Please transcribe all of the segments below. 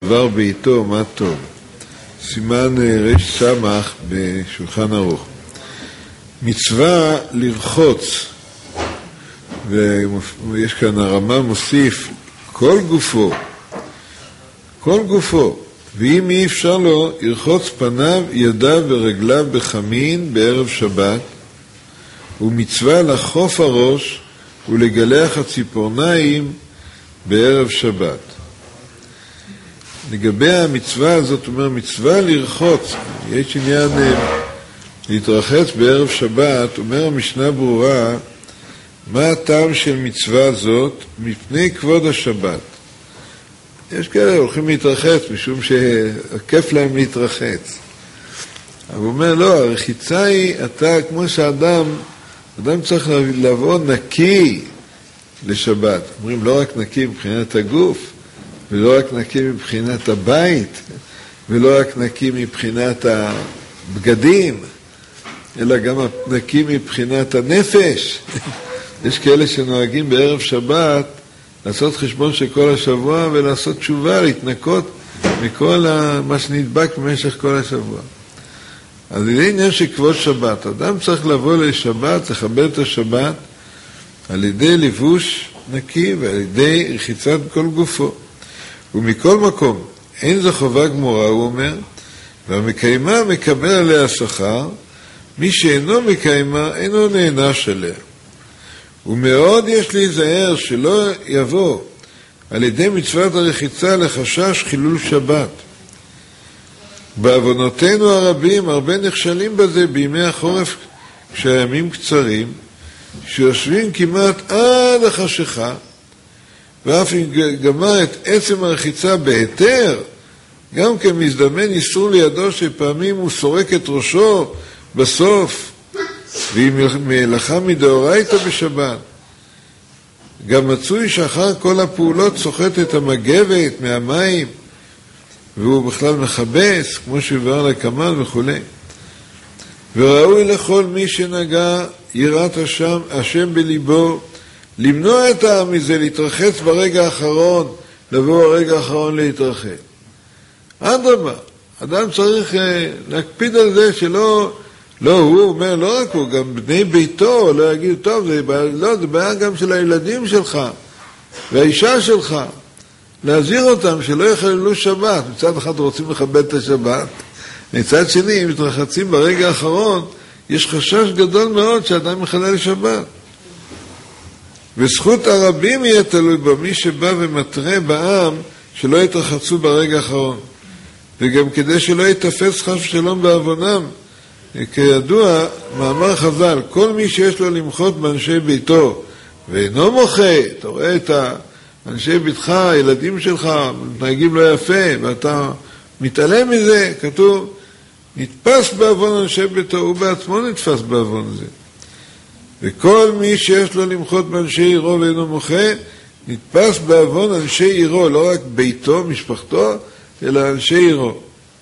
דבר בעיתו מה טוב. סימן רש סמך בשולחן ערוך. מצווה לרחוץ, ויש כאן הרמה מוסיף כל גופו, ואם אי אפשר לו, ירחוץ פניו, ידיו ורגליו בחמין בערב שבת, ומצווה לחוף הראש ולגלח הציפורניים בערב שבת. לגבי המצווה הזאת, אומר מצווה לרחוץ, יש עניין להתרחץ בערב שבת, אומר המשנה ברורה, מה הטעם של מצווה זאת? מפני כבוד השבת. יש כאלה הולכים להתרחץ משום שכיף להם להתרחץ. אבל הוא אומר, לא, הרחיצה היא, אתה כמו שאדם צריך לבוא נקי לשבת. אומרים, לא רק נקי מבחינת הגוף, ולא רק נקי מבחינת הבית, ולא רק נקי מבחינת הבגדים, אלא גם נקי מבחינת הנפש. יש כאלה שנוהגים בערב שבת לעשות חשבון של כל השבוע ולעשות תשובה, להתנקות מכל מה שנדבק במשך כל השבוע. אז זה עניין של כבוד שבת. אדם צריך לבוא לשבת, לכבד את השבת, על ידי לבוש נקי ועל ידי רחיצת כל גופו. ומכל מקום, אין זו חובה גמורה, הוא אומר, והמקיימה מקבל עליה שכר, מי שאינו מקיימה אינו נענש עליה. ומאוד יש להיזהר שלא יבוא על ידי מצוות הרחיצה לחשש חילול שבת. בעוונותינו הרבים הרבה נכשלים בזה בימי החורף כשהימים קצרים, שיושבים כמעט עד החשיכה, ואף אם גמר את עצם הרחיצה בהיתר, גם כן מזדמן איסור לידו שפעמים הוא סורק את ראשו בסוף, והיא מלאכה מדאורייתא בשבת. גם מצוי שאחר כל הפעולות סוחט את המגבת מהמים, והוא בכלל מחבס, כמו שבאר לקמן וכו'. וראוי לכל מי שנגע יראת השם בליבו, למנוע את העם מזה, להתרחץ ברגע האחרון, לבוא ברגע האחרון להתרחץ. אדרבה, אדם צריך להקפיד על זה שלא, הוא אומר, לא רק הוא, גם בני ביתו, לא יגיד, טוב, זה בעיה גם של הילדים שלך, והאישה שלך, להזהיר אותם שלא יחללו שבת. מצד אחד רוצים לכבד את השבת, מצד שני, אם מתרחצים ברגע האחרון, יש חשש גדול מאוד שאדם יחלל שבת. וזכות הרבים יהיה תלוי במי שבא ומטרה בעם שלא יתרחצו ברגע האחרון. וגם כדי שלא יתפס חס ושלום בעוונם, כידוע, מאמר חז"ל, כל מי שיש לו למחות באנשי ביתו ואינו מוחה, אתה רואה את אנשי ביתך, הילדים שלך, מתנהגים לא יפה, ואתה מתעלם מזה, כתוב, נתפס בעוון אנשי ביתו, הוא בעצמו נתפס בעוון הזה. וכל מי שיש לו למחות באנשי עירו ואינו מוחה, נתפס בעוון אנשי עירו, לא רק ביתו, משפחתו, אלא אנשי עירו.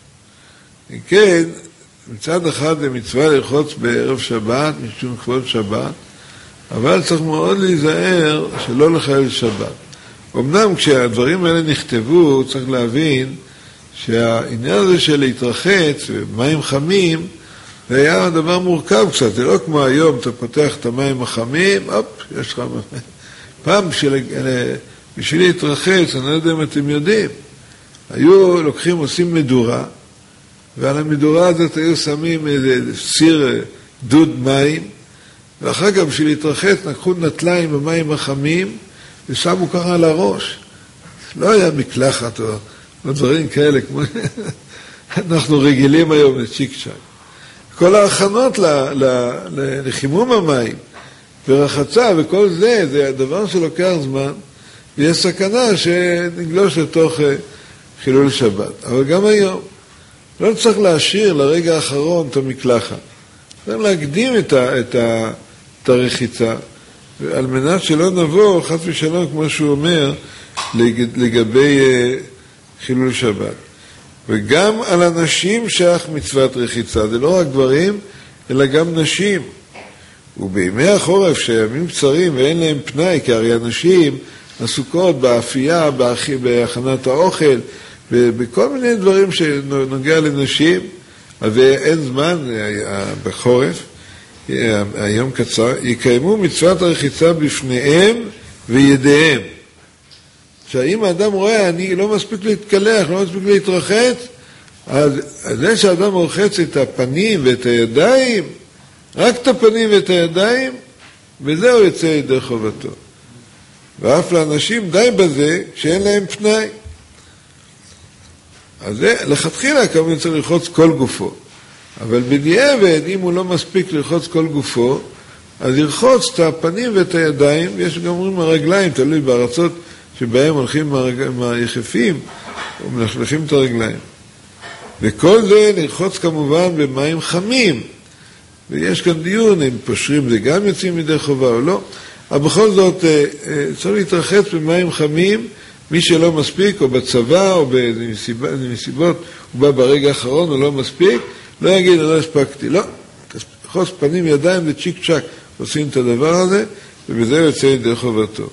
כן, מצד אחד זה מצווה לרחוץ בערב שבת, משום כבוד שבת, אבל צריך מאוד להיזהר שלא לחלל שבת. אמנם כשהדברים האלה נכתבו, צריך להבין שהעניין הזה של להתרחץ ומים חמים, זה היה דבר מורכב קצת. זה לא כמו היום, אתה פותח את המים החמים, יש לך מים. פעם בשביל להתרחץ, אני לא יודע אם אתם יודעים, היו לוקחים, עושים מדורה, ועל המדורה הזאת היו שמים איזה סיר דוד מים, ואחר כך בשביל להתרחץ לקחו נטליים במים החמים, ושמו ככה על הראש. לא היה מקלחת או דברים כאלה, כמו אנחנו רגילים היום לצ'יק צ'ק. כל ההכנות לחימום המים ורחצה וכל זה, זה הדבר שלוקח זמן, ויש סכנה שנגלוש לתוך חילול שבת. אבל גם היום, לא צריך להשאיר לרגע האחרון את המקלחת. צריך להקדים את הרחיצה, על מנת שלא נבוא, חס ושלום, כמו שהוא אומר, לגבי חילול שבת. וגם על הנשים שייך מצוות רחיצה, זה לא רק גברים, אלא גם נשים. ובימי החורף, שהימים קצרים ואין להם פנאי, כי הרי הנשים עסוקות באפייה, בהכנת האוכל, בכל מיני דברים שנוגע לנשים, ואין זמן בחורף, היום קצר, יקיימו מצוות הרחיצה בפניהם וידיהם. שאם האדם רואה, אני לא מספיק להתקלח, לא מספיק להתרחץ, אז זה שהאדם רוחץ את הפנים ואת הידיים, רק את הפנים ואת הידיים, וזהו יוצא ידי חובתו. ואף לאנשים די בזה שאין להם פנאי. אז זה, לכתחילה כמובן צריך ללחוץ כל גופו. אבל בדיעבד, אם הוא לא מספיק ללחוץ כל גופו, אז ירחוץ את הפנים ואת הידיים, ויש גם אומרים הרגליים, תלוי בארצות שבהם הולכים עם היחפים, ומלכלכים את הרגליים. וכל זה לרחוץ כמובן במים חמים. ויש כאן דיון, אם פושרים זה גם יוצאים מדי חובה או לא. אבל בכל זאת, צריך להתרחץ במים חמים, מי שלא מספיק, או בצבא, או בנסיבות, הוא בא ברגע האחרון, הוא לא מספיק, לא יגיד, לא הספקתי. לא, תחוץ פנים ידיים וצ'יק צ'ק, עושים את הדבר הזה, ובזה יוצא ידי חובתו.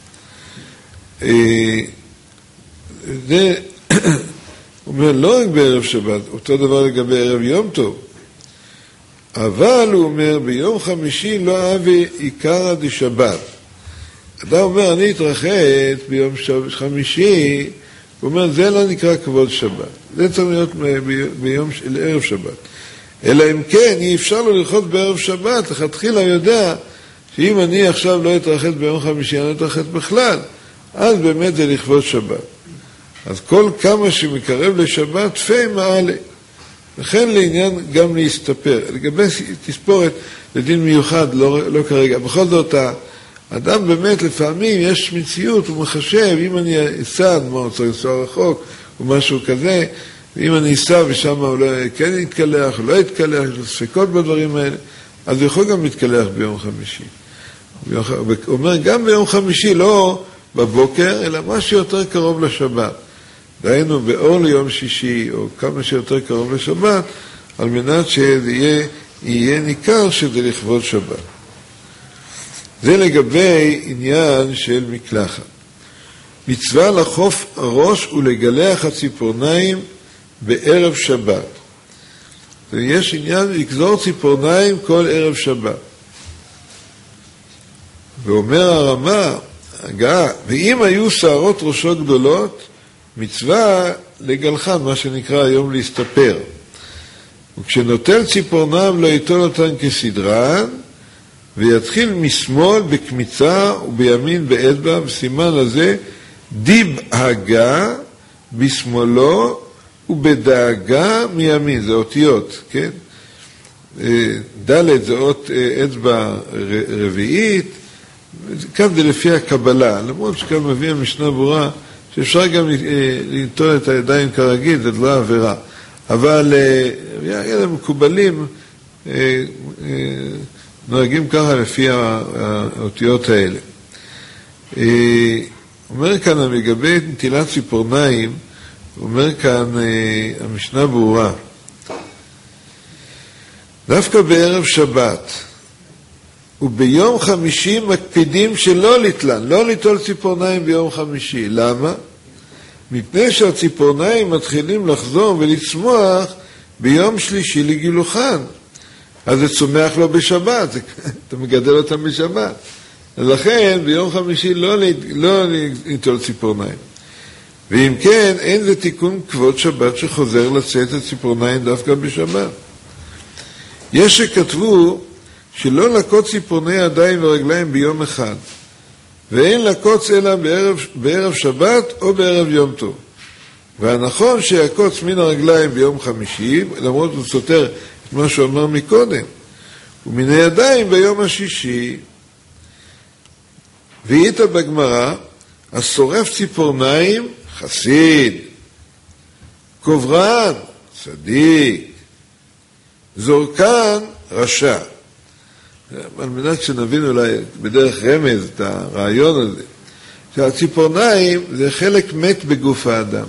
זה אומר, לא רק בערב שבת, אותו דבר לגבי ערב יום טוב, אבל הוא אומר, ביום חמישי לא אהבי עיקרא דשבת. אדם אומר, אני אתרחץ ביום חמישי, הוא אומר, זה לא נקרא כבוד שבת. זה צריך להיות ביום ערב שבת. אלא אם כן, אי אפשר לו לרחוץ בערב שבת, לכתחילה יודע שאם אני עכשיו לא אתרחץ ביום חמישי, אני לא אתרחץ בכלל, אז באמת זה לכבוד שבת. אז כל כמה שמקרב לשבת, פי מעלה. לכן לעניין גם להסתפר. לגבי תספורת לדין מיוחד, לא כרגע. בכל זאת, האדם באמת לפעמים יש מציאות, הוא מחשב, אם אני אסע, מה הוא צריך לנסוע רחוק, או משהו כזה, ואם אני אסע ושם הוא לא כן יתקלח, או לא יתקלח, יש לו ספקות בדברים האלה, אז הוא יכול גם להתקלח ביום חמישי. הוא אומר, גם ביום חמישי, לא בבוקר, אלא משהו יותר קרוב לשבת. דהיינו באור ליום שישי, או כמה שיותר קרוב לשבת, על מנת שזה יהיה ניכר שזה לכבוד שבת. זה לגבי עניין של מקלחת. מצווה לחוף הראש ולגלח הציפורניים בערב שבת. ויש עניין לגזור ציפורניים כל ערב שבת. ואומר הרמה, ואם היו שערות ראשו גדולות, מצווה לגלחן, מה שנקרא היום להסתפר. וכשנוטל ציפורניים לא ייטול אותן כסדרן, ויתחיל משמאל בקמיצה ובימין באצבע, וסימן הזה דבהגה בשמאלו ובדאגה מימין, זה אותיות, כן? ד' זה אות אצבע רביעית, כאן זה לפי הקבלה, למרות שכאן מביא המשנה ברורה, שאפשר גם לנטול את הידיים כרגיל, זה לא עבירה. אבל אלה מקובלים נוהגים ככה לפי האותיות האלה. אומר כאן, לגבי נטילת ציפורניים, אומר כאן המשנה ברורה, דווקא בערב שבת, וביום חמישי מקפידים שלא לטלן, לא ליטול ציפורניים ביום חמישי. למה? מפני שהציפורניים מתחילים לחזור ולצמוח ביום שלישי לגילוחן. אז זה צומח לו בשבת, אתה מגדל אותם בשבת. אז לכן ביום חמישי לא ליטול ציפורניים. ואם כן, אין זה תיקון כבוד שבת שחוזר לצאת את ציפורניים דווקא בשבת. יש שכתבו שלא לקוץ ציפורני ידיים ורגליים ביום אחד, ואין לקוץ אלא בערב שבת או בערב יום טוב. והנכון שיקוץ מן הרגליים ביום חמישי, למרות הוא סותר את מה שהוא אמר מקודם, ומן הידיים ביום השישי. והיית בגמרא, השורף ציפורניים, חסיד, קוברן, צדיק, זורקן, רשע. על מנת שנבין אולי בדרך רמז את הרעיון הזה, שהציפורניים זה חלק מת בגוף האדם.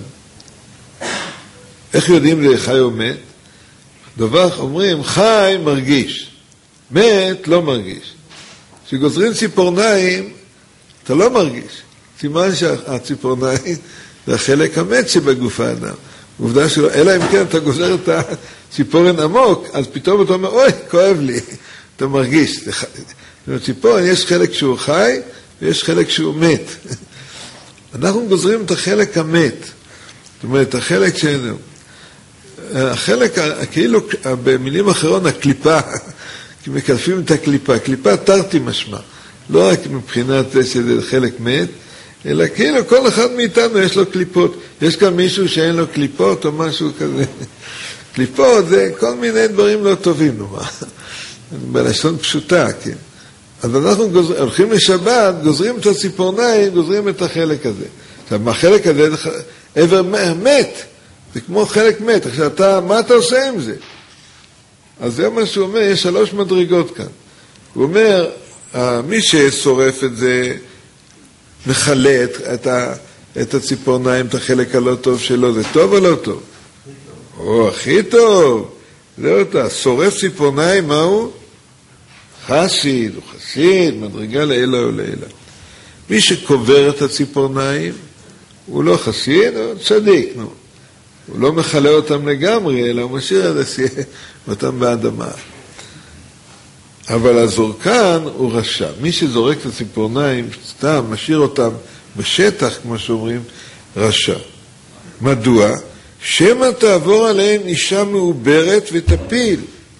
איך יודעים זה חי או מת? דבר אומרים, חי מרגיש, מת לא מרגיש. כשגוזרים ציפורניים, אתה לא מרגיש. סימן שהציפורניים זה החלק המת שבגוף האדם. עובדה שלא, אלא אם כן אתה גוזר את הציפורן עמוק, אז פתאום אתה אומר, אוי, כואב לי. אתה מרגיש. בציפורן יש חלק שהוא חי, ויש חלק שהוא מת. אנחנו גוזרים את החלק המת. זאת אומרת, החלק שאינו. החלק, כאילו, במילים אחרות, הקליפה, כי מקלפים את הקליפה. קליפה תרתי משמע. לא רק מבחינת זה שזה חלק מת, אלא כאילו כל אחד מאיתנו יש לו קליפות. יש כאן מישהו שאין לו קליפות או משהו כזה. קליפות זה כל מיני דברים לא טובים, נאמר. בלשון פשוטה, כן. אז אנחנו הולכים לשבת, גוזרים את הציפורניים, גוזרים את החלק הזה. עכשיו, החלק הזה זה עבר מת. זה כמו חלק מת. עכשיו, מה אתה עושה עם זה? אז זה מה שהוא אומר, יש 3 מדרגות כאן. הוא אומר, מי ששורף את זה, מחלה את הציפורניים, את החלק הלא טוב שלו, זה טוב או לא טוב? או, הכי טוב. זה אותה, שורף ציפורניים, מהו? חסיד, הוא חסיד, מדרגה לעילה או לעילה. מי שקובר את הציפורניים, הוא לא חסיד, הוא צדיק, נו. הוא לא מחלה אותם לגמרי, אלא הוא משאיר אותם באדמה. אבל הזורקן הוא רשע. מי שזורק את הציפורניים, סתם, משאיר אותם בשטח, כמו שאומרים, רשע. מדוע? שמא תעבור עליהם אישה מעוברת ותפיל.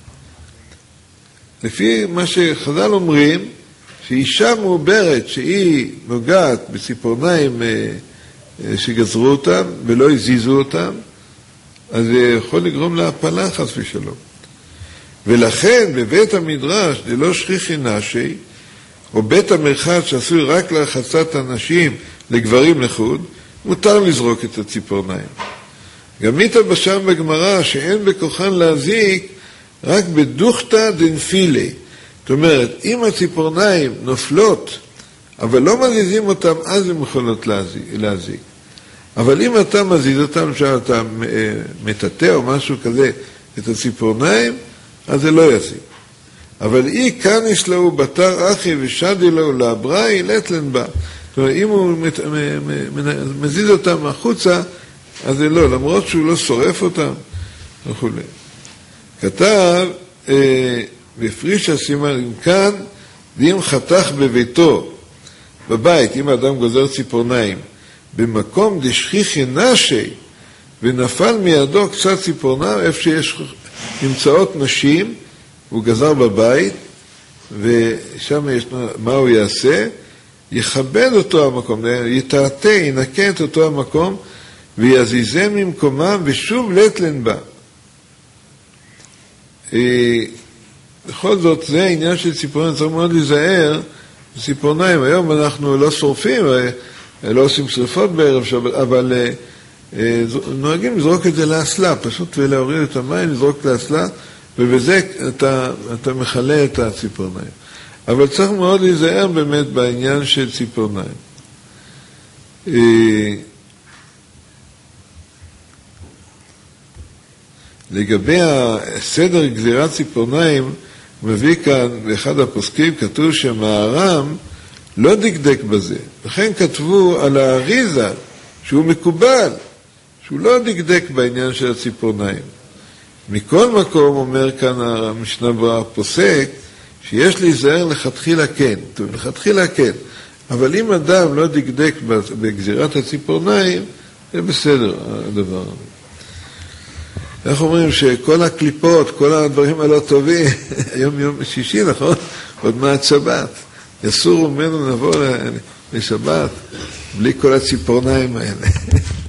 לפי מה שחז"ל אומרים, שאישה מעוברת שהיא נוגעת בציפורניים שגזרו אותם ולא הזיזו אותם, אז זה יכול לגרום להפלה חס ושלום. ולכן בבית המדרש, דלא שכיחי נשי, או בית המרחץ שעשוי רק לרחצת הנשים לגברים לחוד, מותר לזרוק את הציפורניים. גם מתלבשם בגמרא שאין בכוחן להזיק רק בדוכתא דנפילי. זאת אומרת, אם הציפורניים נופלות, אבל לא מזיזים אותם, אז הן יכולות להזיק. אבל אם אתה מזיז אותם, שאתה מטאטא או משהו כזה את הציפורניים, אז זה לא יזיק. אבל אי כאן יש לו בתר אחי ושדי לו לאבראי לטלן בה. זאת אומרת, אם הוא מזיז אותם החוצה, אז זה לא, למרות שהוא לא שורף אותם וכו'. כתב, בפריש הסימן, כאן, ואם חתך בביתו, בבית, אם האדם גוזר ציפורניים, במקום דשכיחי נשי, ונפל מידו קצת ציפורניים, איפה שיש נמצאות נשים, הוא גזר בבית, ושם יש, מה הוא יעשה? יכבד אותו המקום, יתעתה, ינקה את אותו המקום, ויזיזה ממקומם, ושוב לטלן בה. בכל זאת, זה העניין של ציפורניים, צריך מאוד להיזהר בציפורניים. היום אנחנו לא שורפים, לא עושים שריפות בערב, אבל נוהגים לזרוק את זה לאסלה, פשוט ולהוריד את המים, לזרוק לאסלה, ובזה אתה מחלה את הציפורניים. אבל צריך מאוד להיזהר באמת בעניין של ציפורניים. לגבי הסדר גזירת ציפורניים, מביא כאן באחד הפוסקים, כתוב שמהר"ם לא דקדק בזה. לכן כתבו על האריזה שהוא מקובל, שהוא לא דקדק בעניין של הציפורניים. מכל מקום אומר כאן המשנה ברורה פוסק, שיש להיזהר לכתחילה כן. טוב, לכתחילה כן. אבל אם אדם לא דקדק בגזירת הציפורניים, זה בסדר הדבר. אנחנו אומרים שכל הקליפות, כל הדברים הלא טובים, היום יום שישי, נכון? עוד מעט שבת. יסורו ממנו נבוא לשבת, בלי כל הציפורניים האלה.